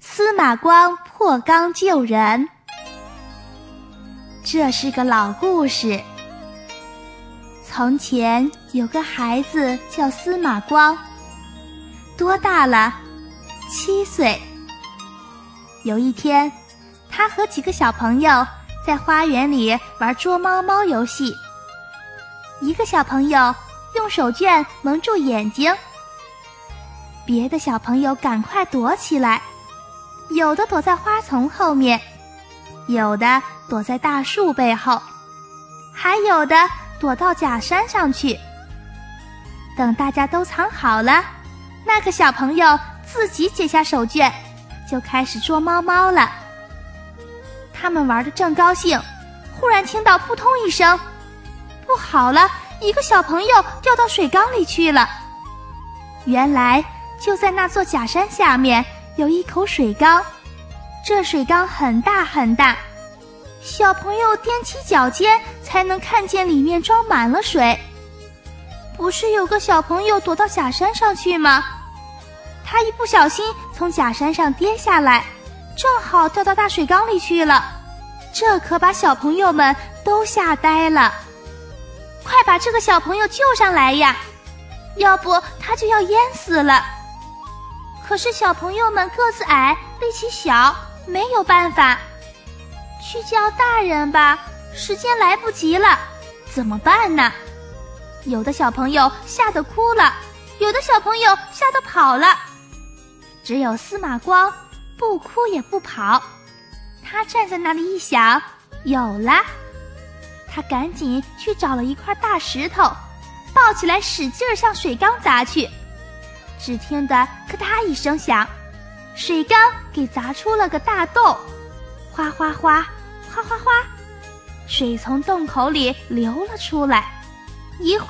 司马光破缸救人。这是个老故事。从前有个孩子叫司马光，多大了？7岁。有一天，他和几个小朋友在花园里玩捉猫猫游戏。一个小朋友用手绢蒙住眼睛，别的小朋友赶快躲起来，有的躲在花丛后面，有的躲在大树背后，还有的躲到假山上去。等大家都藏好了，那个小朋友自己解下手绢，就开始捉猫猫了。他们玩得正高兴，忽然听到扑通一声，不好了，一个小朋友掉到水缸里去了。原来就在那座假山下面有一口水缸，这水缸很大很大，小朋友踮起脚尖才能看见里面装满了水。不是有个小朋友躲到假山上去吗？他一不小心从假山上跌下来，正好掉到大水缸里去了。这可把小朋友们都吓呆了。快把这个小朋友救上来呀，要不他就要淹死了。可是小朋友们个子矮，力气小，没有办法。去叫大人吧，时间来不及了，怎么办呢？有的小朋友吓得哭了，有的小朋友吓得跑了。只有司马光不哭也不跑，他站在那里一想，有了。他赶紧去找了一块大石头，抱起来使劲儿向水缸砸去。只听得咯嗒一声响，水缸给砸出了个大洞，哗哗哗，哗哗哗，水从洞口里流了出来。一会